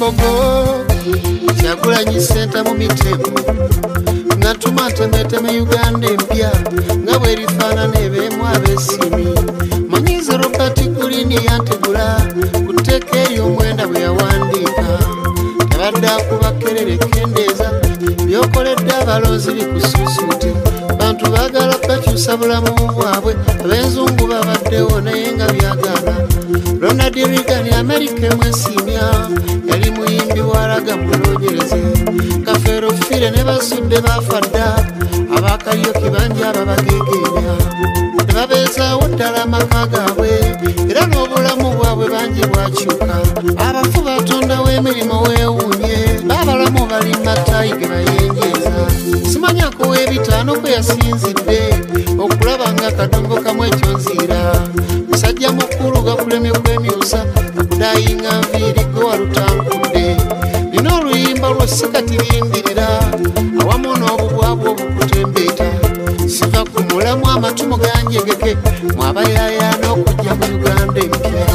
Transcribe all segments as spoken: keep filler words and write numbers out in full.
Kafogo Kyagulanyi Center mu Mitego nga tumatemeteme Uganda empya nga bwerifaanana ebeemu ab'essiimi Manyize Robert Gulini yantegula ku tteeka ery'omwenda bwe yawandiika tabadde akuba kkerere kendeeza byokoledde abalonzi bikusuusuute bantu baagala bakyusa bulamu bwabwe ab'enzungu babaddewo naye nga byagaana Ronald Reagan Amerika emwesimya yali muyimbi waraga munoonyereze Kafeero Fire ne basudde bafa dda abakalyoki bangi ababagegeenya ne babeezaawo ddala amaka gaabwe era n'obulamu bwabwe bangi bwakyuka abafu batondawo emirimu weewuunye baabalamu balima ttayi ge bayenjeeza simanyako w'ebitaano kwe yasinzidde okulaba nga kadongo kamu ekyonziira musajja mukulu gakulemye kwemyusa akudayinga nviiri gwe walutankudde nina oluyimba lw'ossikatirindirira awamu n'obubwabwa obukutembeeta siva ku mulamu amatumu ganjegeke mwabayayaana okujja mu Uganda empya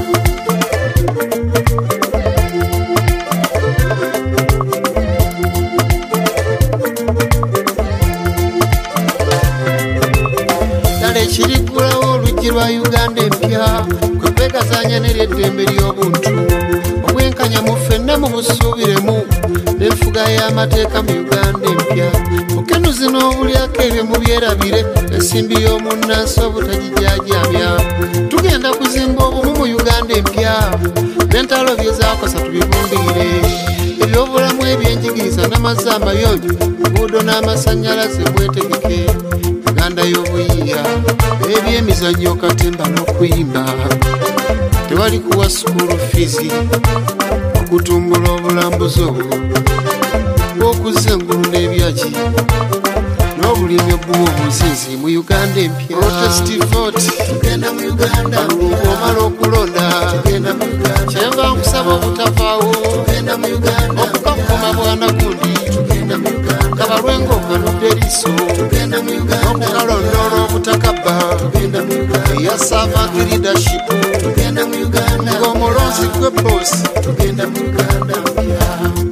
ekiriggulawo oluggi lwa Uganda empya kwe kwegazanya n'ery'eddembe ly'obuntu obwenkanya mu ffenna mu busuubiremu n'enfuga y'amateeka mu Uganda empya bukenuzi n'obulyako ebyo mu byerabire ensimbi y'omunnansi obutagijaajamya tugenda kuzimba obumu mu Uganda empya n'entalo byezaakosa tubibumbire ebyobulamu ebyenjigiriza n'amazzi amayonjo enguudo n'amasannyalaze mwetegeke Uganda y'obuyiiya ebyemizannyo katemba n'okuyimba tewali kuwa sukulu fizi okutumbula obulambuzi obwo bw'okuzza engulu n'ebyagi n'obulimi obuwa obuzinzi mu Uganda empya protestivoti tugenda mu Uganda omala okulonda tugenda mu Uganda kyenva nkusaba obutavaawo tugenda mu Uganda okukakuma bwana gundi tugenda mu Uganda kabalwengo okanudde eriiso tugenda mu Uganda okukalondoola obutakabba tugenda mu Uganda eya servant leadership tugenda mu Uganda ng'omulonzi gwe bosi tugenda mu Uganda empya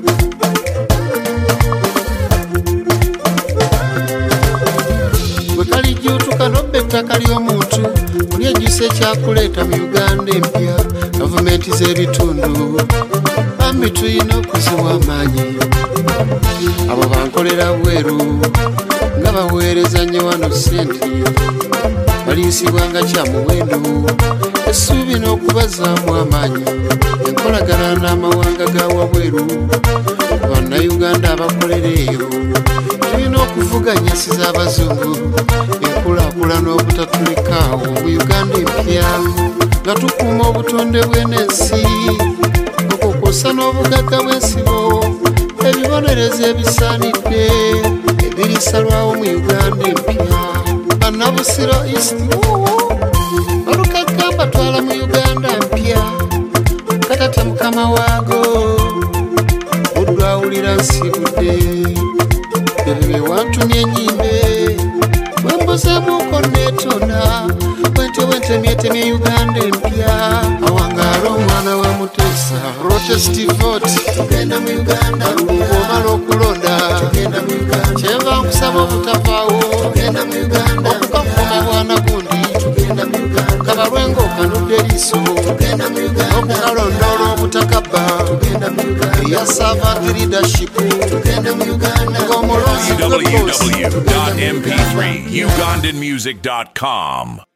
ettaka ly'omuntu olyejjusa ekyakuleeta mu Uganda empya gavumenti z'ebitundu bambi tulina okuziwa amaanyi abo bankolera bweru nga baweereza nnyo wano ssente baliisibwa nga kya muwendo essuubi n'okubazaamu amaanyi enkolagana n'amawanga ga wabweru bannayuganda abakolera eyo tulina okuvuganyisiza abazungu enkulaakulana obutatulekaawo mu Uganda empya nga tukuuma obutonde bw'ensi okukosa n'obugagga bw'ensibo ebibonerezo ebisaanidde ebirisalwawo mu Uganda empya bannabusiro east olukagamba twala mu Uganda empya katata mukama waago odwawulira nsibudde ebyo bye wantumye ennyimbe wembuzeemuuko neetona wente wentemyetemye Uganda empya awangaala omwana wa Muteesa protestivoti tugenda mu Uganda omala okulonda tugenda mu Uganda kyenva nkusaba obutavaawo tugenda mu Uganda okukakuma bwana gundi tugenda mu Uganda kabalwengo okanudde eriiso tugenda mu Uganda okukalondoola obutakabba tugenda mu Uganda eya servant leadership tugenda mu Uganda ng'omulonzi w w w dot m p three ugandan music dot com